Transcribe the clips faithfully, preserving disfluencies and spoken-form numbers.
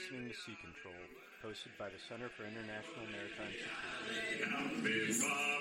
listening to Sea Control, hosted by the Center for International Maritime Security.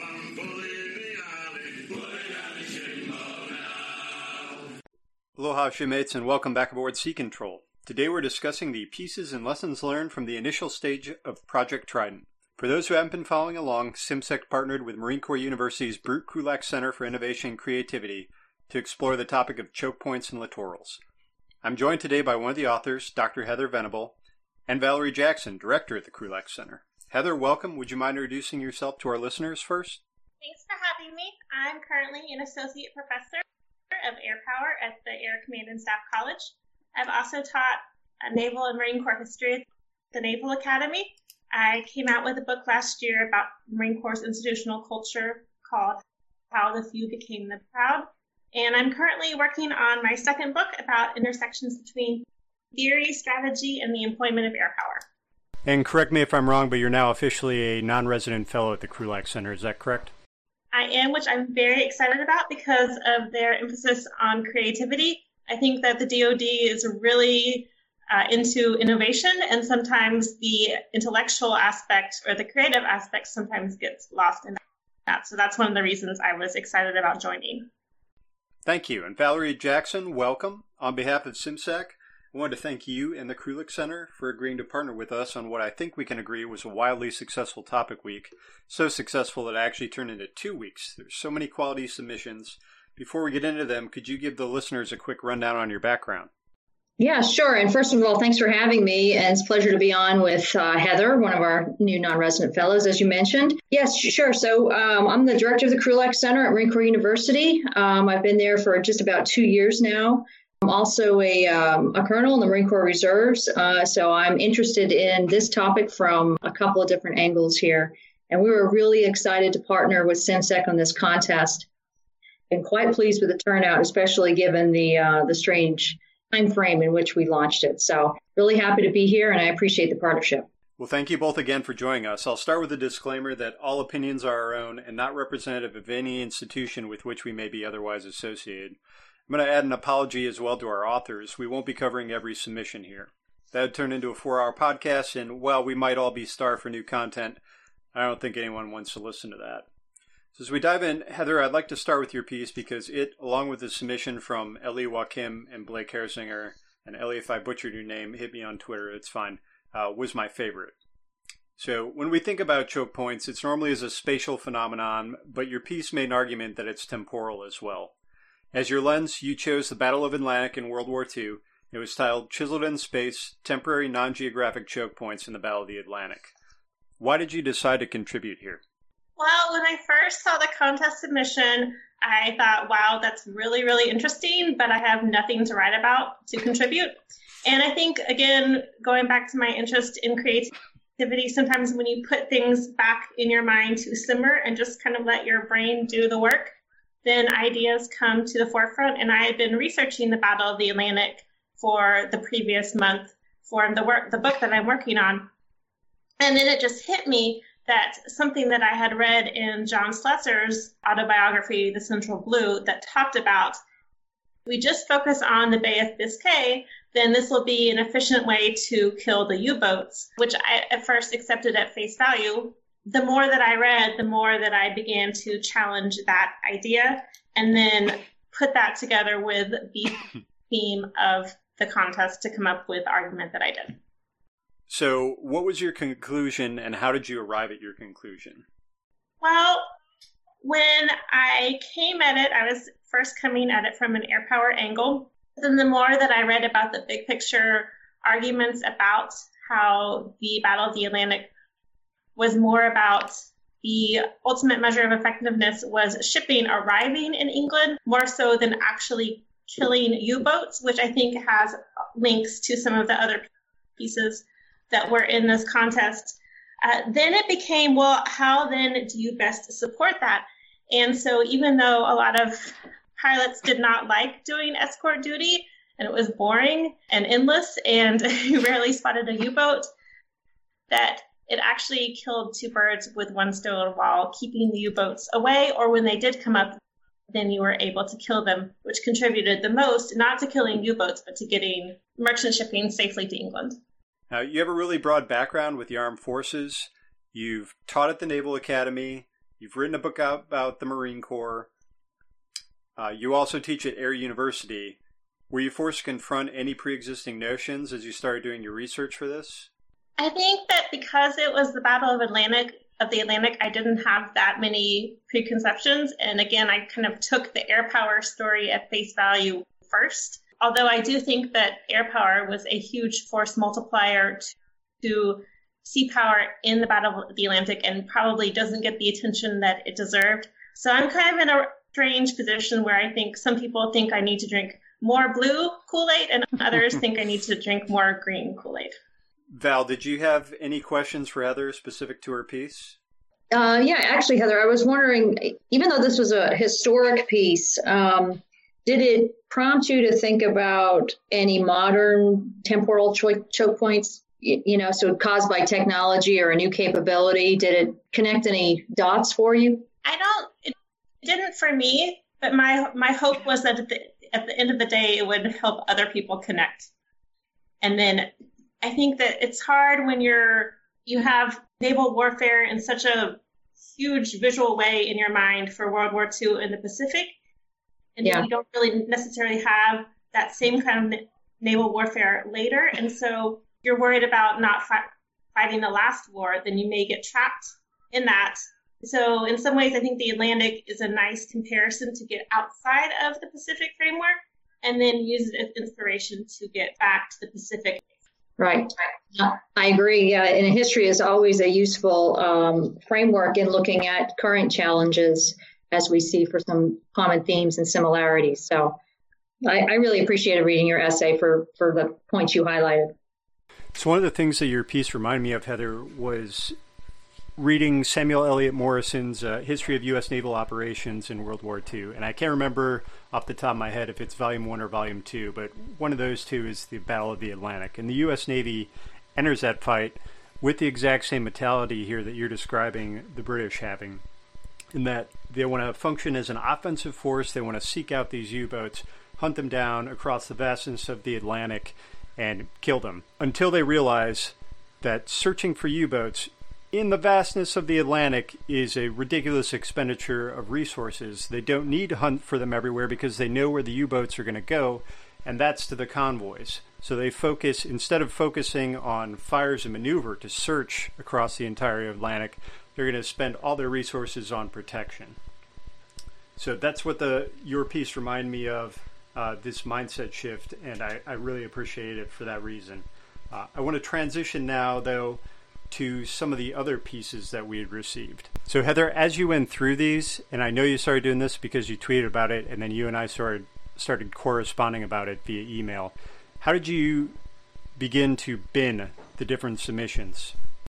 Aloha, shipmates, and welcome back aboard Sea Control. Today we're discussing the pieces and lessons learned from the initial stage of Project Trident. For those who haven't been following along, CIMSEC partnered with Marine Corps University's Brute Krulak Center for Innovation and Creativity to explore the topic of choke points and littorals. I'm joined today by one of the authors, Doctor Heather Venable, and Valerie Jackson, director at the Krulak Center. Heather, welcome. Would you mind introducing yourself to our listeners first? Thanks for having me. I'm currently an associate professor of air power at the Air Command and Staff College. I've also taught naval and Marine Corps history at the Naval Academy. I came out with a book last year about Marine Corps' institutional culture called How the Few Became the Proud. And I'm currently working on my second book about intersections between theory, strategy, and the employment of air power. And correct me if I'm wrong, but you're now officially a non-resident fellow at the Krulak Center. Is that correct? I am, which I'm very excited about because of their emphasis on creativity. I think that the D O D is really uh, into innovation, and sometimes the intellectual aspect or the creative aspect sometimes gets lost in that. So that's one of the reasons I was excited about joining. Thank you. And Valerie Jackson, welcome. On behalf of CIMSEC, I wanted to thank you and the Krulak Center for agreeing to partner with us on what I think we can agree was a wildly successful topic week. So successful that it actually turned into two weeks. There's so many quality submissions. Before we get into them, could you give the listeners a quick rundown on your background? Yeah, sure. And first of all, thanks for having me. And it's a pleasure to be on with uh, Heather, one of our new non-resident fellows, as you mentioned. Yes, sure. So um, I'm the director of the Krulak Center at Marine Corps University. Um, I've been there for just about two years now. I'm also a, um, a colonel in the Marine Corps Reserves. Uh, so I'm interested in this topic from a couple of different angles here. And we were really excited to partner with CIMSEC on this contest. And quite pleased with the turnout, especially given the uh, the strange time frame in which we launched it. So really happy to be here, and I appreciate the partnership. Well, thank you both again for joining us. I'll start with a disclaimer that all opinions are our own and not representative of any institution with which we may be otherwise associated. I'm going to add an apology as well to our authors. We won't be covering every submission here. That would turn into a four-hour podcast, and while we might all be starved for new content, I don't think anyone wants to listen to that. So as we dive in, Heather, I'd like to start with your piece because it, along with the submission from Ellie Joachim and Blake Hersinger, and Ellie, if I butchered your name, hit me on Twitter, it's fine, uh, was my favorite. So when we think about choke points, it's normally as a spatial phenomenon, but your piece made an argument that it's temporal as well. As your lens, you chose the Battle of Atlantic in World War Two. It was titled Chiseled in Space, Temporary Non-Geographic Choke Points in the Battle of the Atlantic. Why did you decide to contribute here? Well, when I first saw the contest submission, I thought, wow, that's really, really interesting, but I have nothing to write about to contribute. And I think, again, going back to my interest in creativity, sometimes when you put things back in your mind to simmer and just kind of let your brain do the work, then ideas come to the forefront. And I had been researching the Battle of the Atlantic for the previous month for the work, the book that I'm working on. And then it just hit me that something that I had read in John Slesser's autobiography, The Central Blue, that talked about, we just focus on the Bay of Biscay, then this will be an efficient way to kill the U-boats, which I at first accepted at face value. The more that I read, the more that I began to challenge that idea and then put that together with the theme of the contest to come up with the argument that I did. So what was your conclusion and how did you arrive at your conclusion? Well, when I came at it, I was first coming at it from an air power angle. Then the more that I read about the big picture arguments about how the Battle of the Atlantic was more about the ultimate measure of effectiveness was shipping arriving in England more so than actually killing U-boats, which I think has links to some of the other pieces that were in this contest. Uh, then it became, well, how then do you best support that? And so even though a lot of pilots did not like doing escort duty, and it was boring and endless, and you rarely spotted a U-boat, that it actually killed two birds with one stone while keeping the U-boats away, or when they did come up, then you were able to kill them, which contributed the most, not to killing U-boats, but to getting merchant shipping safely to England. Now, you have a really broad background with the armed forces. You've taught at the Naval Academy. You've written a book about the Marine Corps. Uh, you also teach at Air University. Were you forced to confront any pre-existing notions as you started doing your research for this? I think that because it was the Battle of Atlantic of the Atlantic, I didn't have that many preconceptions. And again, I kind of took the air power story at face value first. Although I do think that air power was a huge force multiplier to, to sea power in the Battle of the Atlantic and probably doesn't get the attention that it deserved. So I'm kind of in a strange position where I think some people think I need to drink more blue Kool-Aid and others think I need to drink more green Kool-Aid. Val, did you have any questions for Heather specific to her piece? Uh, yeah, actually, Heather, I was wondering, even though this was a historic piece, um, did it prompt you to think about any modern temporal cho- choke points, you, you know, so caused by technology or a new capability? Did it connect any dots for you? I don't, it didn't for me, but my my hope was that at the, at the end of the day, it would help other people connect. And then I think that it's hard when you're, you have naval warfare in such a huge visual way in your mind for World War Two in the Pacific. And yeah. then you don't really necessarily have that same kind of naval warfare later. And so you're worried about not fi- fighting the last war, then you may get trapped in that. So in some ways, I think the Atlantic is a nice comparison to get outside of the Pacific framework and then use it as inspiration to get back to the Pacific. Right. I agree. Yeah, and history is always a useful um, framework in looking at current challenges as we see for some common themes and similarities. So I, I really appreciated reading your essay for, for the points you highlighted. So one of the things that your piece reminded me of, Heather, was reading Samuel Eliot Morrison's uh, History of U S Naval Operations in World War Two. And I can't remember off the top of my head if it's volume one or volume two, but one of those two is the Battle of the Atlantic. And the U S Navy enters that fight with the exact same mentality here that you're describing the British having, in that they want to function as an offensive force. They want to seek out these U-boats, hunt them down across the vastness of the Atlantic, and kill them, until they realize that searching for U-boats in the vastness of the Atlantic is a ridiculous expenditure of resources. They don't need to hunt for them everywhere because they know where the U-boats are going to go, and that's to the convoys. So they focus, instead of focusing on fires and maneuver to search across the entire Atlantic, they're going to spend all their resources on protection. So that's what the your piece reminded me of, uh, this mindset shift, and I, I really appreciate it for that reason. Uh, I want to transition now, though, to some of the other pieces that we had received. So Heather, as you went through these, and I know you started doing this because you tweeted about it, and then you and I started started corresponding about it via email, how did you begin to bin the different submissions?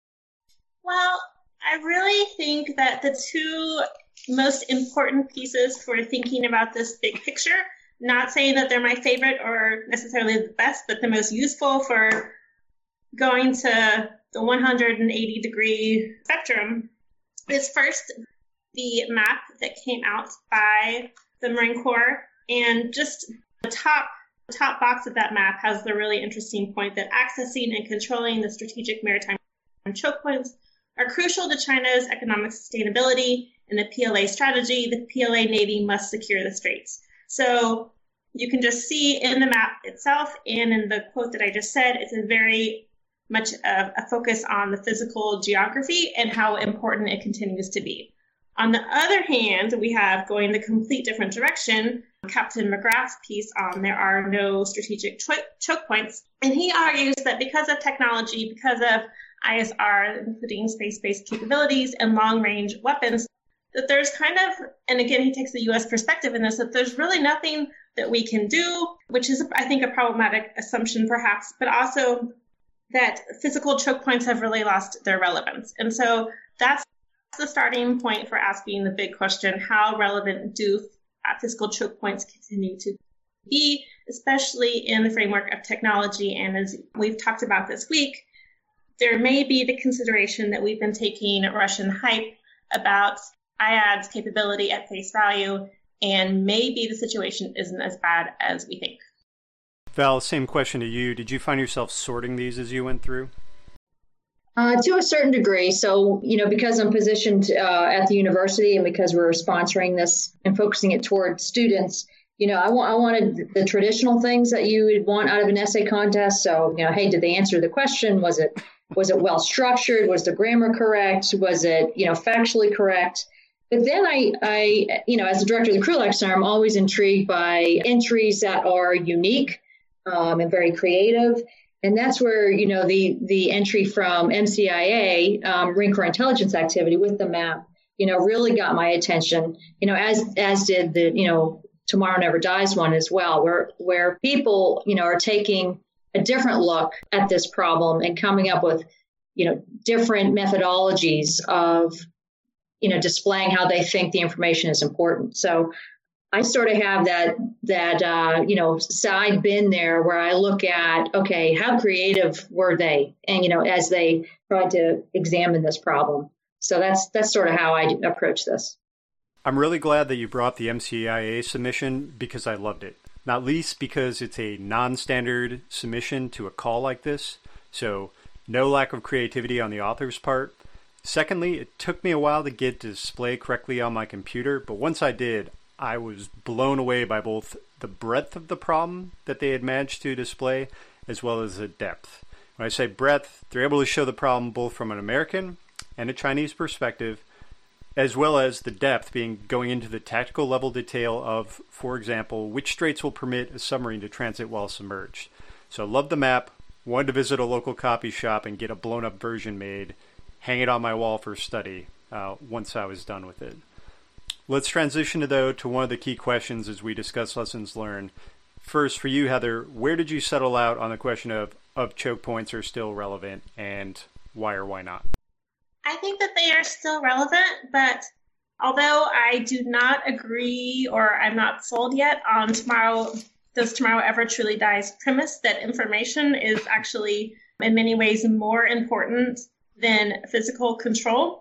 Well, I really think that the two most important pieces for thinking about this big picture, not saying that they're my favorite or necessarily the best, but the most useful for going to the one hundred eighty degree spectrum, is first the map that came out by the Marine Corps. And just the top the top box of that map has the really interesting point that accessing and controlling the strategic maritime choke points are crucial to China's economic sustainability. In the P L A strategy, the P L A Navy must secure the straits. So you can just see in the map itself and in the quote that I just said, it's a very much a, a focus on the physical geography and how important it continues to be. On the other hand, we have going the complete different direction, Captain McGrath's piece on there are no strategic cho- choke points. And he argues that because of technology, because of I S R, including space-based capabilities and long-range weapons, that there's kind of, and again, he takes the U S perspective in this, that there's really nothing that we can do, which is, I think, a problematic assumption perhaps, but also that physical choke points have really lost their relevance. And so that's the starting point for asking the big question, how relevant do physical choke points continue to be, especially in the framework of technology? And as we've talked about this week, there may be the consideration that we've been taking Russian hype about I A D's capability at face value, and maybe the situation isn't as bad as we think. Val, same question to you. Did you find yourself sorting these as you went through? Uh, to a certain degree. So, you know, because I'm positioned uh, at the university and because we're sponsoring this and focusing it toward students, you know, I, wa- I wanted the traditional things that you would want out of an essay contest. So, you know, hey, did they answer the question? Was it was it well structured? Was the grammar correct? Was it, you know, factually correct? But then I, I, you know, as the director of the Krulak Center, I'm always intrigued by entries that are unique um, and very creative. And that's where, you know, the the entry from M C I A, um, Marine Corps Intelligence Activity with the map, you know, really got my attention, you know, as as did the, you know, Tomorrow Never Dies one as well, where where people, you know, are taking a different look at this problem and coming up with, you know, different methodologies of, you know, displaying how they think the information is important. So I sort of have that, that uh, you know, side bin there where I look at, okay, how creative were they? And, you know, as they tried to examine this problem. So that's that's sort of how I approach this. I'm really glad that you brought the M C I A submission because I loved it. Not least because it's a non-standard submission to a call like this. So no lack of creativity on the author's part. Secondly, it took me a while to get to display correctly on my computer, but once I did, I was blown away by both the breadth of the problem that they had managed to display, as well as the depth. When I say breadth, they're able to show the problem both from an American and a Chinese perspective, as well as the depth being going into the tactical level detail of, for example, which straits will permit a submarine to transit while submerged. So I loved the map, wanted to visit a local copy shop and get a blown-up version made, hang it on my wall for study uh, once I was done with it. Let's transition, though, to one of the key questions as we discuss lessons learned. First, for you, Heather, where did you settle out on the question of, of choke points are still relevant and why or why not? I think that they are still relevant, but although I do not agree or I'm not sold yet on tomorrow, does tomorrow ever truly die's premise that information is actually in many ways more important than physical control,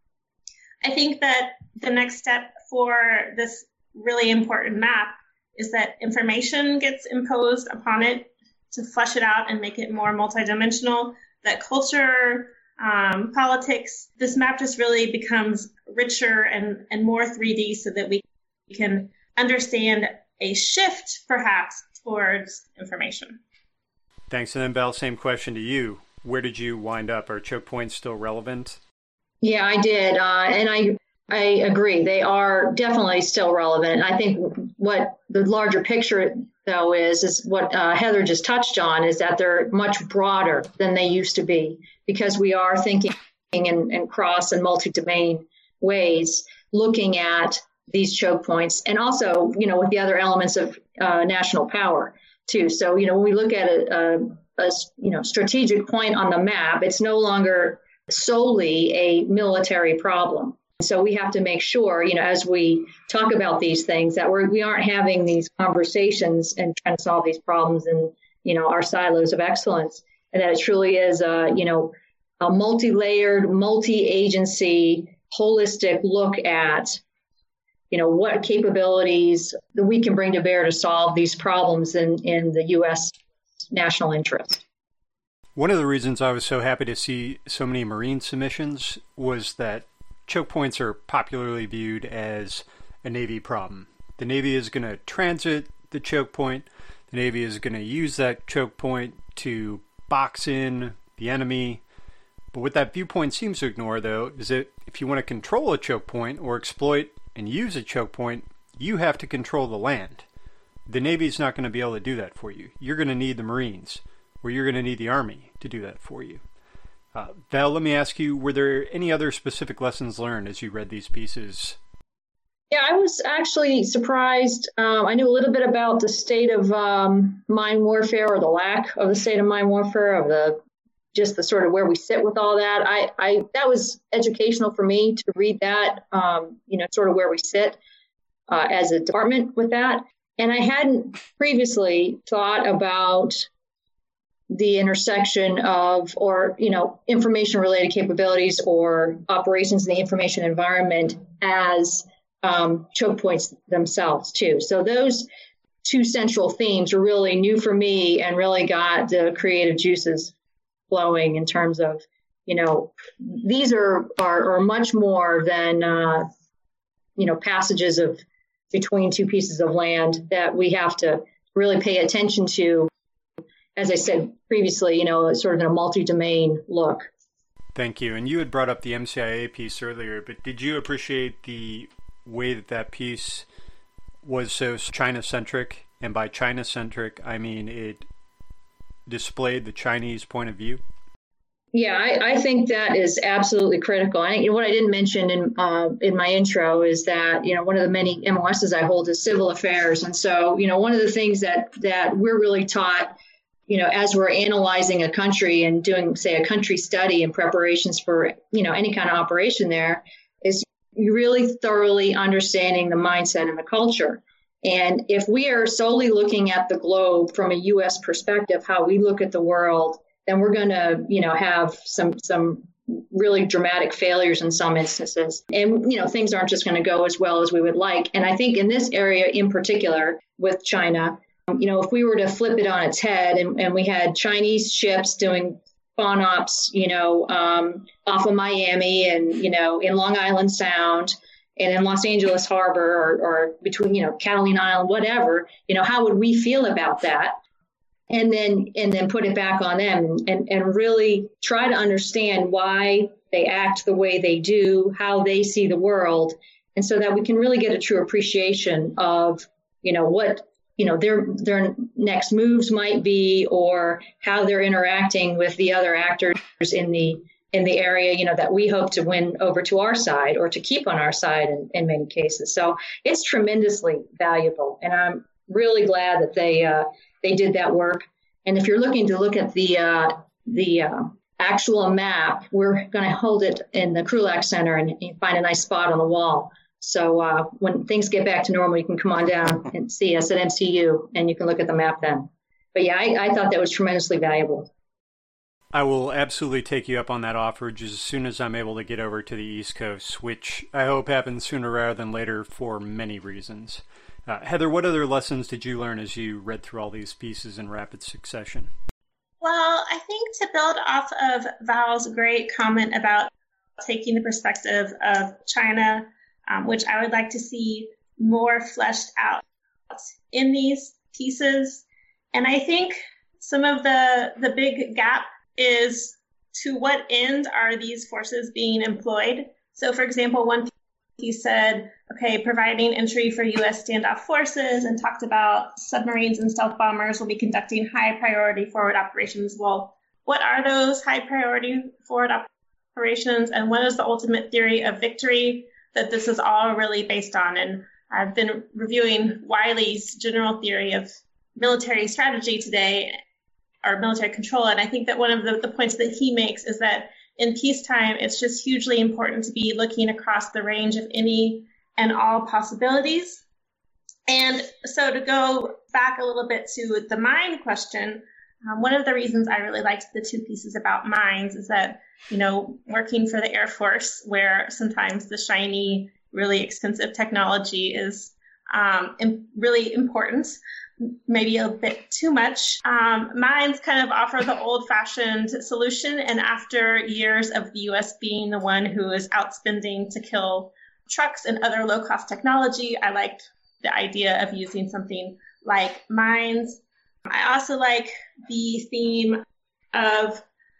I think that the next step for this really important map is that information gets imposed upon it to flesh it out and make it more multidimensional, that culture, um, politics, this map just really becomes richer and, and more three D so that we can understand a shift perhaps towards information. Thanks. And then Val, same question to you. Where did you wind up? Are choke points still relevant? Yeah, I did. Uh, and I I agree. They are definitely still relevant. And I think what the larger picture, though, is, is what uh, Heather just touched on, is that they're much broader than they used to be because we are thinking in, in cross and multi-domain ways, looking at these choke points and also, you know, with the other elements of uh, national power, too. So, you know, when we look at a, a, a you know, strategic point on the map, it's no longer solely a military problem. So we have to make sure, you know, as we talk about these things, that we're, we aren't having these conversations and trying to solve these problems in, you know, our silos of excellence, and that it truly is a, you know, a multi-layered, multi-agency, holistic look at, you know, what capabilities that we can bring to bear to solve these problems in, in the U S national interest. One of the reasons I was so happy to see so many Marine submissions was that choke points are popularly viewed as a Navy problem. The Navy is going to transit the choke point. The Navy is going to use that choke point to box in the enemy. But what that viewpoint seems to ignore, though, is that if you want to control a choke point or exploit and use a choke point, you have to control the land. The Navy is not going to be able to do that for you. You're going to need the Marines, or you're going to need the Army to do that for you. Uh, Val, let me ask you, were there any other specific lessons learned as you read these pieces? Yeah, I was actually surprised. Um, I knew a little bit about the state of um, mine warfare, or the lack of the state of mine warfare, of the just the sort of where we sit with all that. I, I that was educational for me to read that, um, you know, sort of where we sit uh, as a department with that. And I hadn't previously thought about the intersection of, or, you know, information related capabilities or operations in the information environment as um, choke points themselves too. So those two central themes were really new for me and really got the creative juices flowing in terms of, you know, these are, are, are much more than, uh, you know, passages of between two pieces of land that we have to really pay attention to. As I said previously, you know, sort of in a multi-domain look. Thank you. And you had brought up the M C I A piece earlier, but did you appreciate the way that that piece was so China-centric? And by China-centric, I mean it displayed the Chinese point of view? Yeah, I, I think that is absolutely critical. I think, you know, what I didn't mention in uh, in my intro is that, you know, one of the many M O Ss I hold is civil affairs. And so, you know, one of the things that, that we're really taught, you know, as we're analyzing a country and doing, say, a country study in preparations for, you know, any kind of operation there, is you really thoroughly understanding the mindset and the culture. And if we are solely looking at the globe from a U S perspective, how we look at the world, then we're going to, you know, have some some really dramatic failures in some instances. And, you know, things aren't just going to go as well as we would like. And I think in this area in particular with China, you know, if we were to flip it on its head and, and we had Chinese ships doing spawn ops, you know, um, off of Miami and, you know, in Long Island Sound and in Los Angeles Harbor or, or between, you know, Catalina Island, whatever, you know, how would we feel about that? And then and then put it back on them and, and really try to understand why they act the way they do, how they see the world, and so that we can really get a true appreciation of, you know, what, you know, their their next moves might be or how they're interacting with the other actors in the in the area, you know, that we hope to win over to our side or to keep on our side in, in many cases. So it's tremendously valuable. And I'm really glad that they uh, they did that work. And if you're looking to look at the uh, the uh, actual map, we're going to hold it in the Krulak Center and you find a nice spot on the wall. So uh, when things get back to normal, you can come on down and see us at M C U and you can look at the map then. But yeah, I, I thought that was tremendously valuable. I will absolutely take you up on that offer just as soon as I'm able to get over to the East Coast, which I hope happens sooner rather than later for many reasons. Uh, Heather, what other lessons did you learn as you read through all these pieces in rapid succession? Well, I think to build off of Val's great comment about taking the perspective of China, um, which I would like to see more fleshed out in these pieces. And I think some of the, the big gap is to what end are these forces being employed? So, for example, one piece said, okay, providing entry for U S standoff forces and talked about submarines and stealth bombers will be conducting high priority forward operations. Well, what are those high priority forward operations and what is the ultimate theory of victory that this is all really based on? And I've been reviewing Wiley's general theory of military strategy today, or military control. And I think that one of the, the points that he makes is that in peacetime, it's just hugely important to be looking across the range of any and all possibilities. And so to go back a little bit to the mine question, um, one of the reasons I really liked the two pieces about mines is that, you know, working for the Air Force, where sometimes the shiny, really expensive technology is um, im- really important, maybe a bit too much. Um, mines kind of offer the old-fashioned solution, and after years of the U S being the one who is outspending to kill trucks and other low-cost technology, I liked the idea of using something like mines. I also like the theme of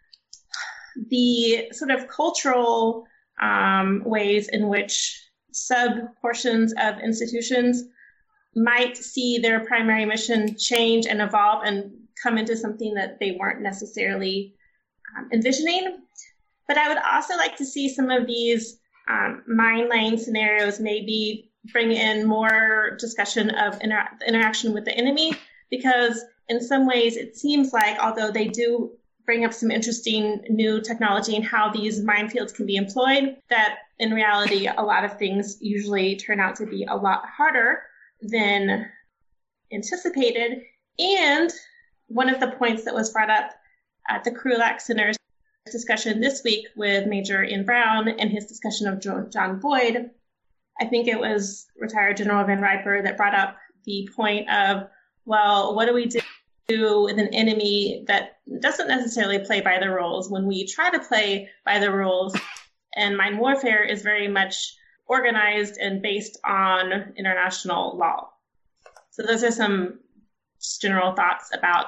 the sort of cultural um, ways in which sub-portions of institutions might see their primary mission change and evolve and come into something that they weren't necessarily um, envisioning. But I would also like to see some of these um, mine laying scenarios maybe bring in more discussion of inter- the interaction with the enemy, because in some ways it seems like, although they do bring up some interesting new technology and how these minefields can be employed, that in reality a lot of things usually turn out to be a lot harder than anticipated. And one of the points that was brought up at the Krulak Center's discussion this week with Major Ian Brown and his discussion of John Boyd, I think it was retired General Van Riper that brought up the point of, well, what do we do with an enemy that doesn't necessarily play by the rules when we try to play by the rules? And mine warfare is very much organized and based on international law. So those are some general thoughts about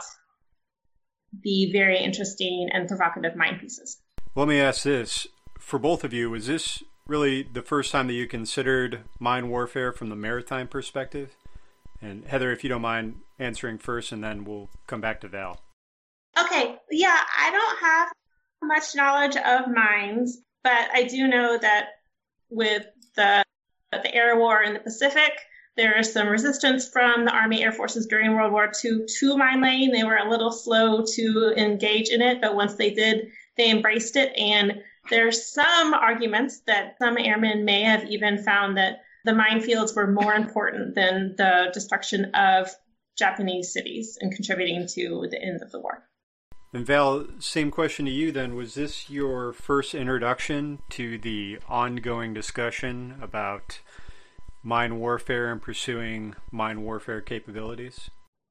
the very interesting and provocative mine pieces. Let me ask this. For both of you, was this really the first time that you considered mine warfare from the maritime perspective? And Heather, if you don't mind answering first, and then we'll come back to Val. Okay, yeah, I don't have much knowledge of mines, but I do know that with the the air war in the Pacific, there is some resistance from the Army Air Forces during World War Two to mine laying. They were a little slow to engage in it, but once they did, they embraced it. And there's some arguments that some airmen may have even found that the minefields were more important than the destruction of Japanese cities and contributing to the end of the war. And Val, same question to you then. Was this your first introduction to the ongoing discussion about mine warfare and pursuing mine warfare capabilities?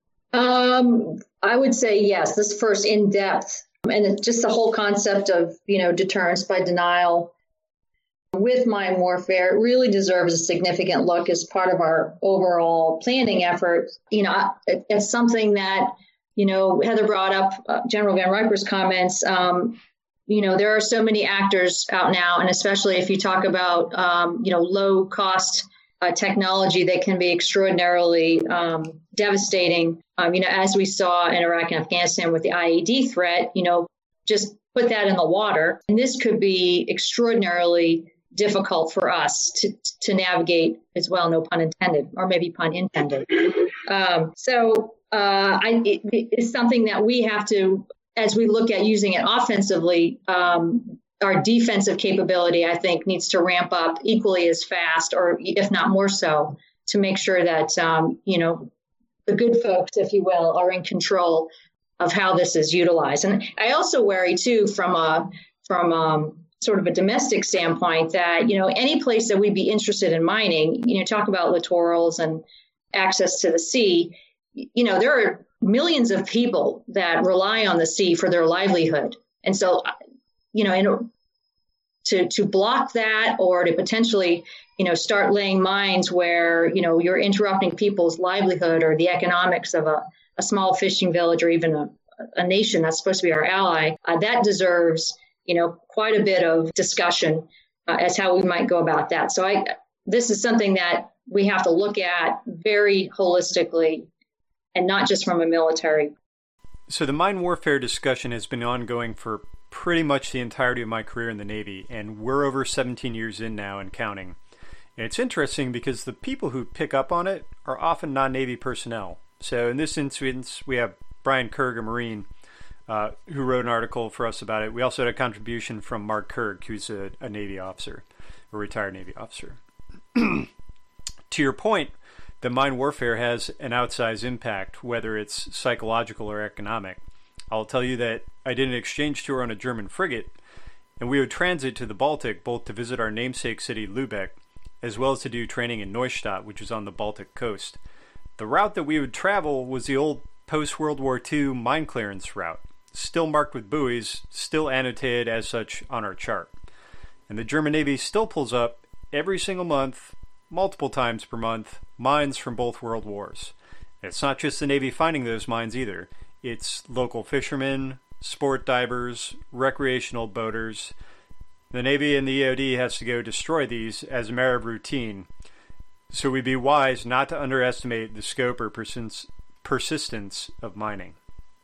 Um, I would say yes, this first in depth. And it's just the whole concept of, you know, deterrence by denial with mine warfare really deserves a significant look as part of our overall planning effort. You know, it, it's something that, you know, Heather brought up uh, General Van Riper's comments. Um, you know, there are so many actors out now, and especially if you talk about, um, you know, low cost uh, technology that can be extraordinarily um, devastating. Um, you know, as we saw in Iraq and Afghanistan with the I E D threat, you know, just put that in the water. And this could be extraordinarily difficult for us to, to navigate as well, no pun intended, or maybe pun intended. Um, so uh, I, it, it's something that we have to, as we look at using it offensively, um, our defensive capability, I think, needs to ramp up equally as fast, or if not more so, to make sure that, um, you know, the good folks, if you will, are in control of how this is utilized. And I also worry, too, from a, from um, sort of a domestic standpoint that, you know, any place that we'd be interested in mining, you know, talk about littorals and access to the sea, you know, there are millions of people that rely on the sea for their livelihood. And so, you know, in, to to block that or to potentially, you know, start laying mines where, you know, you're interrupting people's livelihood or the economics of a, a small fishing village or even a, a nation that's supposed to be our ally, uh, that deserves, you know, quite a bit of discussion uh, as how we might go about that. So I, this is something that we have to look at very holistically and not just from a military. So the mine warfare discussion has been ongoing for pretty much the entirety of my career in the Navy, and we're over seventeen years in now and counting. And it's interesting because the people who pick up on it are often non-Navy personnel. So in this instance, we have Brian Kirk, a Marine, uh, who wrote an article for us about it. We also had a contribution from Mark Kirk, who's a, a Navy officer, a retired Navy officer. To your point, that mine warfare has an outsized impact, whether it's psychological or economic. I'll tell you that I did an exchange tour on a German frigate, and we would transit to the Baltic both to visit our namesake city, Lübeck, as well as to do training in Neustadt, which is on the Baltic coast. The route that we would travel was the old post-World War Two mine clearance route, still marked with buoys, still annotated as such on our chart. And the German Navy still pulls up every single month, multiple times per month, mines from both world wars. And it's not just the Navy finding those mines either. It's local fishermen, sport divers, recreational boaters. The Navy and the E O D has to go destroy these as a matter of routine. So we'd be wise not to underestimate the scope or persist- persistence of mining.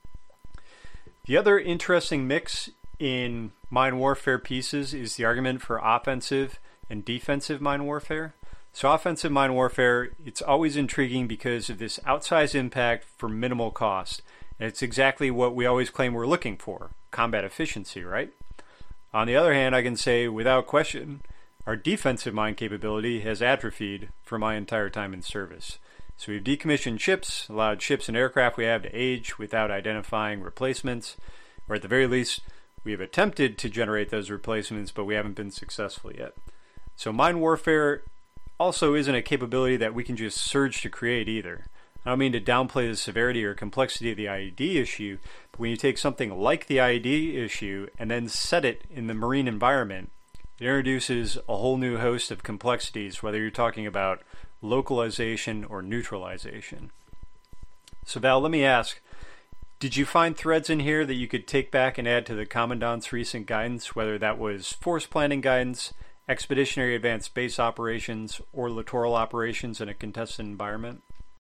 The other interesting mix in mine warfare pieces is the argument for offensive and defensive mine warfare. So offensive mine warfare, it's always intriguing because of this outsized impact for minimal cost. And it's exactly what we always claim we're looking for, combat efficiency, right? On the other hand, I can say without question, our defensive mine capability has atrophied for my entire time in service. So we've decommissioned ships, allowed ships and aircraft we have to age without identifying replacements, or at the very least, we have attempted to generate those replacements, but we haven't been successful yet. So mine warfare also isn't a capability that we can just surge to create either. I don't mean to downplay the severity or complexity of the I E D issue, but when you take something like the I E D issue and then set it in the marine environment, it introduces a whole new host of complexities, whether you're talking about localization or neutralization. So Val, let me ask, did you find threads in here that you could take back and add to the Commandant's recent guidance, whether that was force planning guidance, expeditionary advanced base operations, or littoral operations in a contested environment?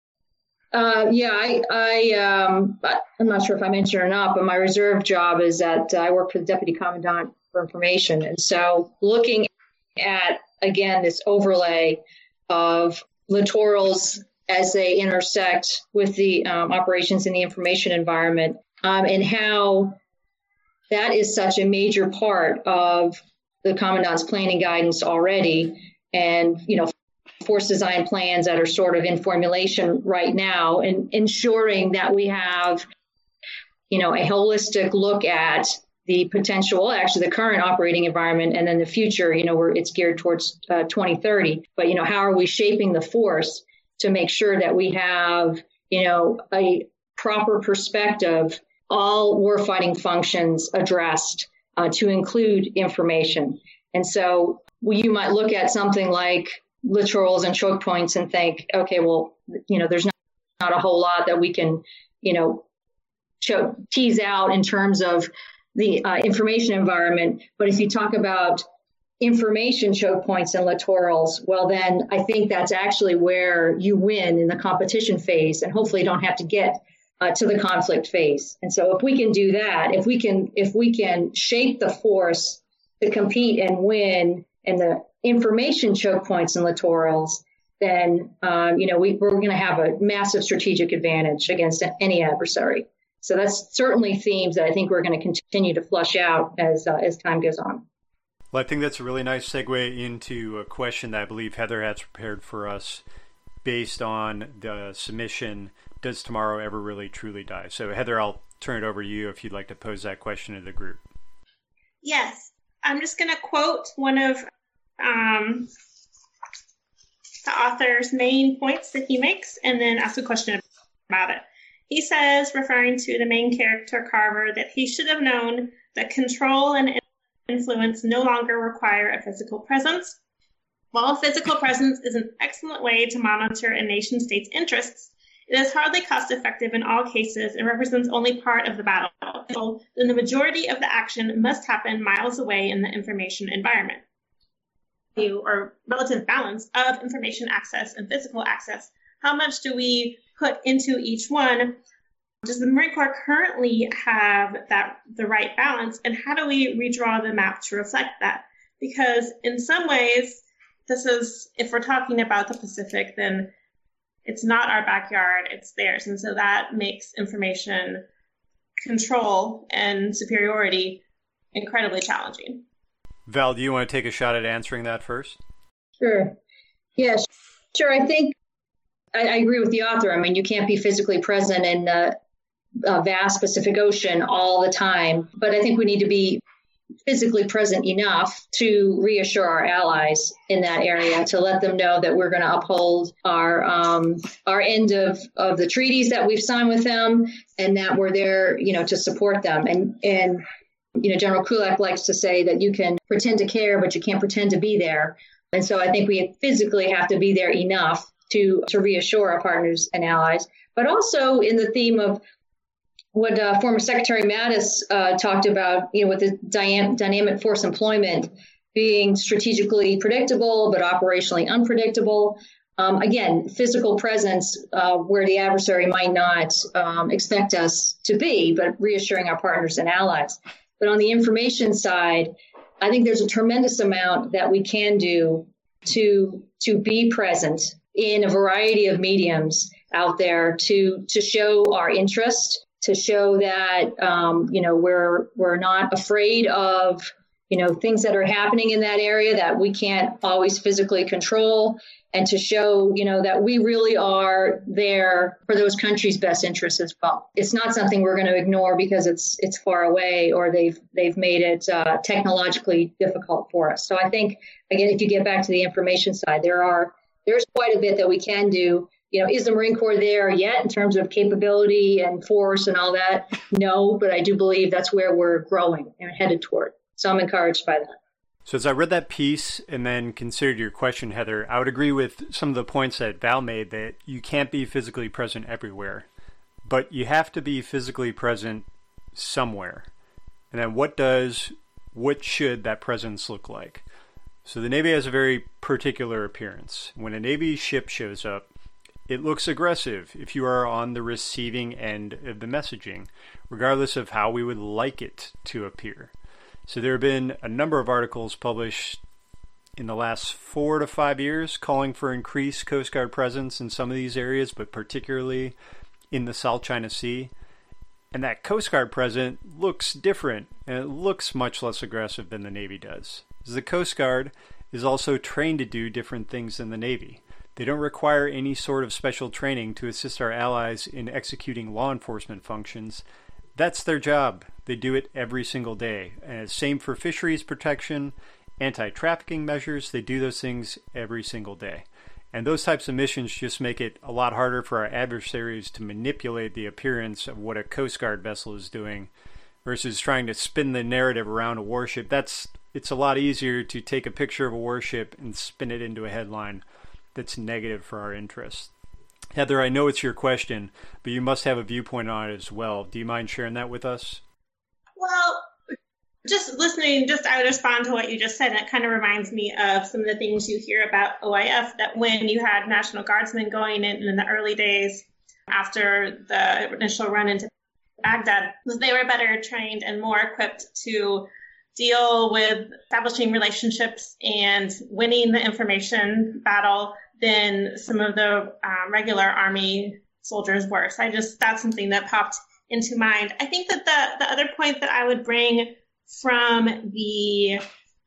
Uh, yeah, I, I, um, I'm not sure if I mentioned or not, but my reserve job is that uh, I work for the Deputy Commandant for Information. And so looking at, again, this overlay of littorals as they intersect with the um, operations in the information environment, um, and how that is such a major part of the Commandant's planning guidance already. And, you know, force design plans that are sort of in formulation right now, and ensuring that we have, you know, a holistic look at the potential, actually the current operating environment, and then the future, you know, where it's geared towards uh, twenty thirty. But, you know, how are we shaping the force to make sure that we have, you know, a proper perspective, all warfighting functions addressed uh, to include information. And so well, you might look at something like littorals and choke points and think, okay, well, you know, there's not, not a whole lot that we can, you know, cho- tease out in terms of the uh, information environment. But if you talk about information choke points and littorals, well, then I think that's actually where you win in the competition phase, and hopefully don't have to get uh, to the conflict phase. And so if we can do that, if we can, if we can shape the force to compete and win in the information choke points and littorals, then, um, you know, we, we're going to have a massive strategic advantage against any adversary. So that's certainly themes that I think we're going to continue to flush out as uh, as time goes on. Well, I think that's a really nice segue into a question that I believe Heather has prepared for us based on the submission, does tomorrow ever really truly die? So Heather, I'll turn it over to you if you'd like to pose that question to the group. Yes, I'm just going to quote one of um, the author's main points that he makes and then ask a question about it. He says, referring to the main character Carver, that he should have known that control and influence no longer require a physical presence. While physical presence is an excellent way to monitor a nation state's interests, it is hardly cost-effective in all cases and represents only part of the battle. Then the majority of the action must happen miles away in the information environment. Or relative balance of information access and physical access. How much do we put into each one? Does the Marine Corps currently have that the right balance, and how do we redraw the map to reflect that? Because in some ways, this is, if we're talking about the Pacific, then it's not our backyard, it's theirs. And so that makes information control and superiority incredibly challenging. Val, do you want to take a shot at answering that first? Sure. Yes, sure. I think I, I agree with the author. I mean, you can't be physically present in the uh, vast Pacific Ocean all the time, but I think we need to be physically present enough to reassure our allies in that area, to let them know that we're going to uphold our um, our end of, of the treaties that we've signed with them, and that we're there, you know, to support them. And and you know, General Krulak likes to say that you can pretend to care, but you can't pretend to be there. And so I think we physically have to be there enough to to reassure our partners and allies, but also in the theme of what uh, former Secretary Mattis uh, talked about, you know, with the dy- dynamic force employment being strategically predictable, but operationally unpredictable. Um, again, physical presence uh, where the adversary might not um, expect us to be, but reassuring our partners and allies. But on the information side, I think there's a tremendous amount that we can do to to be present in a variety of mediums out there to to show our interest, to show that um, you know we're we're not afraid of you know things that are happening in that area that we can't always physically control, and to show you know that we really are there for those countries' best interests as well. It's not something we're going to ignore because it's it's far away or they've they've made it uh, technologically difficult for us. So I think again, if you get back to the information side, there are there's quite a bit that we can do You know, is the Marine Corps there yet in terms of capability and force and all that? No, but I do believe that's where we're growing and headed toward. So I'm encouraged by that. So as I read that piece and then considered your question, Heather, I would agree with some of the points that Val made, that you can't be physically present everywhere, but you have to be physically present somewhere. And then what does, what should that presence look like? So the Navy has a very particular appearance. When a Navy ship shows up, it looks aggressive if you are on the receiving end of the messaging, regardless of how we would like it to appear. So there have been a number of articles published in the last four to five years calling for increased Coast Guard presence in some of these areas, but particularly in the South China Sea. And that Coast Guard presence looks different, and it looks much less aggressive than the Navy does. The Coast Guard is also trained to do different things than the Navy. They don't require any sort of special training to assist our allies in executing law enforcement functions. That's their job. They do it every single day. And same for fisheries protection, anti-trafficking measures. They do those things every single day. And those types of missions just make it a lot harder for our adversaries to manipulate the appearance of what a Coast Guard vessel is doing versus trying to spin the narrative around a warship. That's it's a lot easier to take a picture of a warship and spin it into a headline that's negative for our interests. Heather, I know it's your question, but you must have a viewpoint on it as well. Do you mind sharing that with us? Well, just listening, just I would respond to what you just said, and it kind of reminds me of some of the things you hear about O I F, that when you had National Guardsmen going in in the early days after the initial run into Baghdad, they were better trained and more equipped to deal with establishing relationships and winning the information battle than some of the um, regular Army soldiers were. So I just, that's something that popped into mind. I think that the, the other point that I would bring from the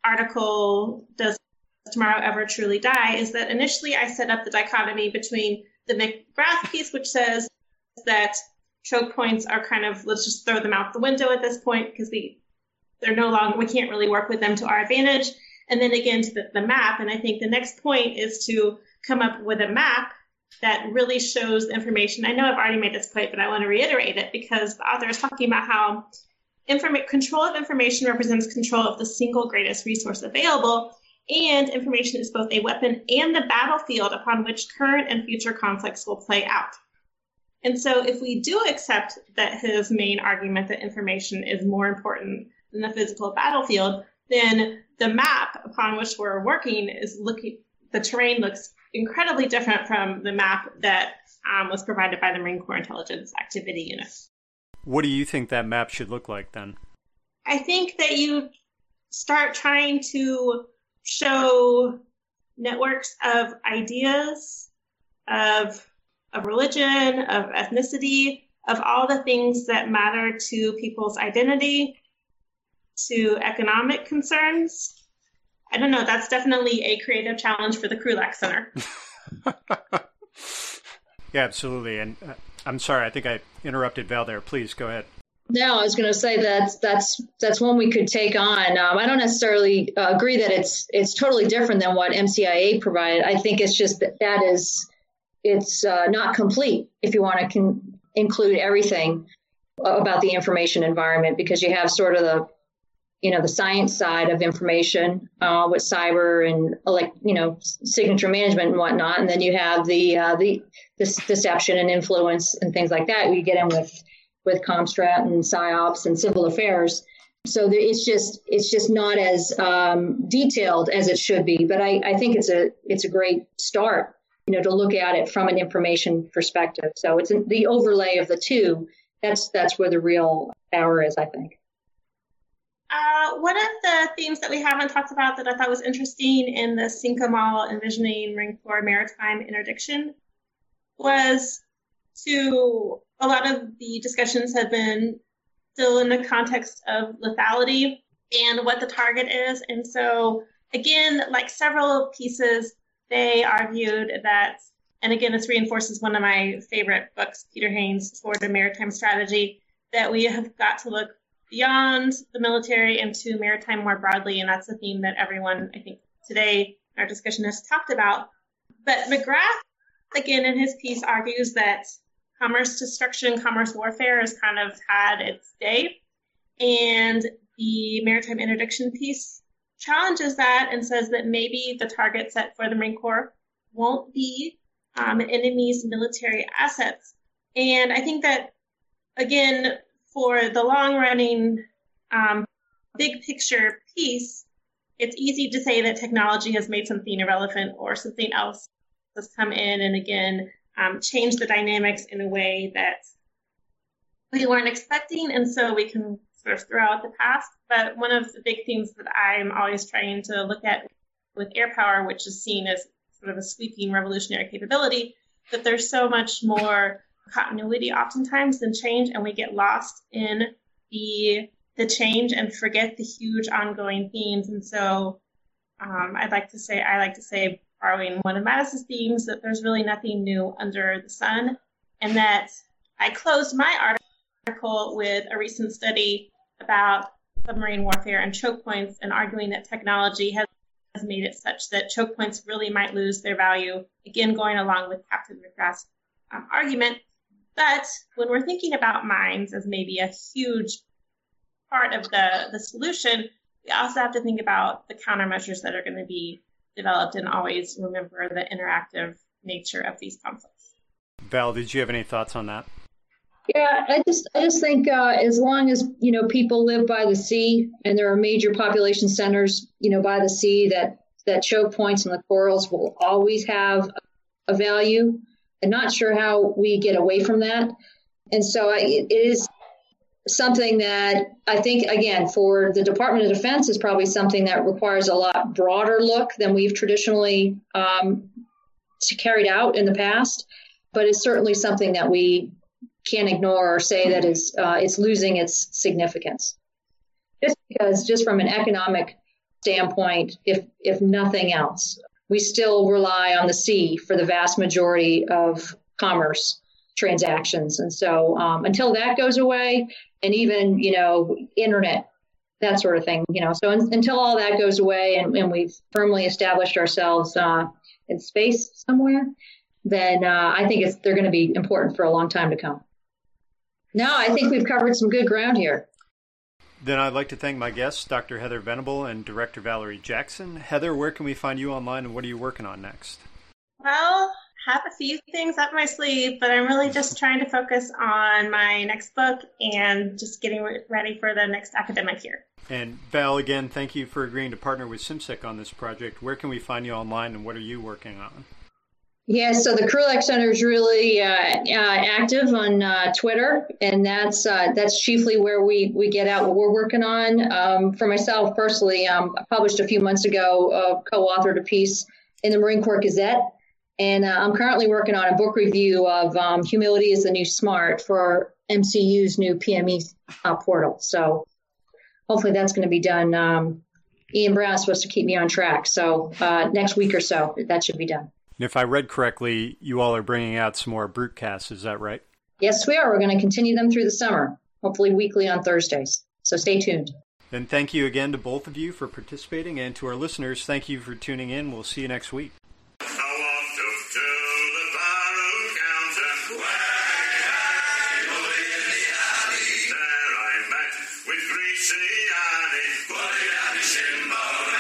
article, Does Tomorrow Ever Truly Die, is that initially I set up the dichotomy between the McGrath piece, which says that choke points are kind of, let's just throw them out the window at this point because we, they're no longer, we can't really work with them to our advantage. And then again to the, the map. And I think the next point is to come up with a map that really shows the information. I know I've already made this point, but I want to reiterate it because the author is talking about how informa- control of information represents control of the single greatest resource available, and information is both a weapon and the battlefield upon which current and future conflicts will play out. And so if we do accept that his main argument that information is more important than the physical battlefield, then the map upon which we're working is looking, the terrain looks incredibly different from the map that um, was provided by the Marine Corps Intelligence Activity Unit. What do you think that map should look like then? I think that you start trying to show networks of ideas, of, of religion, of ethnicity, of all the things that matter to people's identity, to economic concerns. I don't know. That's definitely a creative challenge for the Krulak Center. Yeah, absolutely. And uh, I'm sorry, I think I interrupted Val there. Please go ahead. No, I was going to say that that's that's one we could take on. Um, I don't necessarily uh, agree that it's it's totally different than what M C I A provided. I think it's just that that is it's uh, not complete if you want to con- include everything about the information environment, because you have sort of the you know, the science side of information uh, with cyber and, like, you know, signature management and whatnot. And then you have the uh, the this deception and influence and things like that. You get in with with Comstrat and PsyOps and civil affairs. So there, it's just it's just not as um, detailed as it should be. But I, I think it's a it's a great start, you know, to look at it from an information perspective. So it's the overlay of the two. That's that's where the real power is, I think. Uh, one of the themes that we haven't talked about that I thought was interesting in the Cinco Mall Envisioning Marine Corps Maritime Interdiction was to, a lot of the discussions have been still in the context of lethality and what the target is. And so, again, like several pieces, they argued that, and again, this reinforces one of my favorite books, Peter Haines' Florida Maritime Strategy, that we have got to look beyond the military and to maritime more broadly. And that's the theme that everyone, I think, today in our discussion has talked about. But McGrath again, in his piece, argues that commerce destruction, commerce warfare has kind of had its day. And the maritime interdiction piece challenges that and says that maybe the target set for the Marine Corps won't be um, an enemy's military assets. And I think that, again, for the long-running um, big picture piece, it's easy to say that technology has made something irrelevant or something else has come in and, again, um, changed the dynamics in a way that we weren't expecting. And so we can sort of throw out the past. But one of the big things that I'm always trying to look at with air power, which is seen as sort of a sweeping revolutionary capability, that there's so much more continuity oftentimes than change, and we get lost in the the change and forget the huge ongoing themes. And so um, I'd like to say, I like to say, borrowing one of Mattis's themes, that there's really nothing new under the sun, and that I closed my article with a recent study about submarine warfare and choke points, and arguing that technology has has made it such that choke points really might lose their value, again, going along with Captain McGrath's um, argument. But when we're thinking about mines as maybe a huge part of the, the solution, we also have to think about the countermeasures that are going to be developed, and always remember the interactive nature of these conflicts. Val, did you have any thoughts on that? Yeah, I just I just think uh, as long as, you know, people live by the sea and there are major population centers, you know, by the sea, that, that choke points and the corals will always have a value. I'm not sure how we get away from that. And so I, it is something that I think, again, for the Department of Defense is probably something that requires a lot broader look than we've traditionally um, carried out in the past. But it's certainly something that we can't ignore or say that is uh, it's losing its significance. Just because, just from an economic standpoint, if if nothing else, we still rely on the sea for the vast majority of commerce transactions. And so um, until that goes away, and even, you know, internet, that sort of thing, you know, so un- until all that goes away and, and we've firmly established ourselves uh, in space somewhere, then uh, I think it's they're going to be important for a long time to come. No, I think we've covered some good ground here. Then I'd like to thank my guests, Doctor Heather Venable and Director Valerie Jackson. Heather, where can we find you online, and what are you working on next? Well, I have a few things up my sleeve, but I'm really just trying to focus on my next book and just getting ready for the next academic year. And Val, again, thank you for agreeing to partner with SimSec on this project. Where can we find you online, and what are you working on? Yeah, so the Krulak Center is really uh, uh, active on uh, Twitter, and that's uh, that's chiefly where we, we get out what we're working on. Um, for myself personally, um, I published a few months ago, uh, co-authored a piece in the Marine Corps Gazette, and uh, I'm currently working on a book review of um, Humility is the New Smart for M C U's new P M E uh, portal. So hopefully that's going to be done. Um, Ian Brown is supposed to keep me on track, so uh, next week or so that should be done. And if I read correctly, you all are bringing out some more Brutecasts, is that right? Yes, we are. We're going to continue them through the summer, hopefully weekly on Thursdays. So stay tuned. Then thank you again to both of you for participating, and to our listeners, thank you for tuning in. We'll see you next week. There I met with Greasy Annie, Buddy Annie Shinbo.